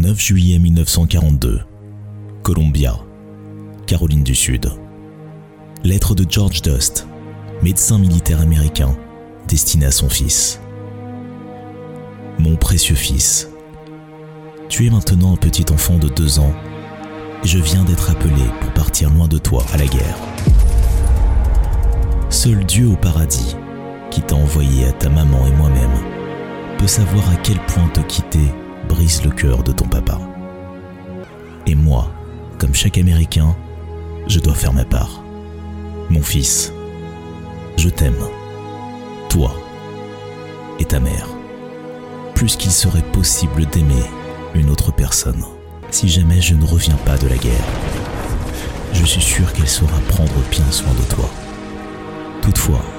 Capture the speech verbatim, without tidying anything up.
neuf juillet mille neuf cent quarante-deux, Columbia, Caroline du Sud. Lettre de George Dust, médecin militaire américain, destinée à son fils. Mon précieux fils, tu es maintenant un petit enfant de deux ans et je viens d'être appelé pour partir loin de toi à la guerre. Seul Dieu au paradis, qui t'a envoyé à ta maman et moi-même, peut savoir à quel point te quitter brise le cœur de ton papa. Et moi, comme chaque Américain, je dois faire ma part. Mon fils, je t'aime, toi et ta mère, plus qu'il serait possible d'aimer une autre personne. Si jamais je ne reviens pas de la guerre, je suis sûr qu'elle saura prendre bien soin de toi. Toutefois,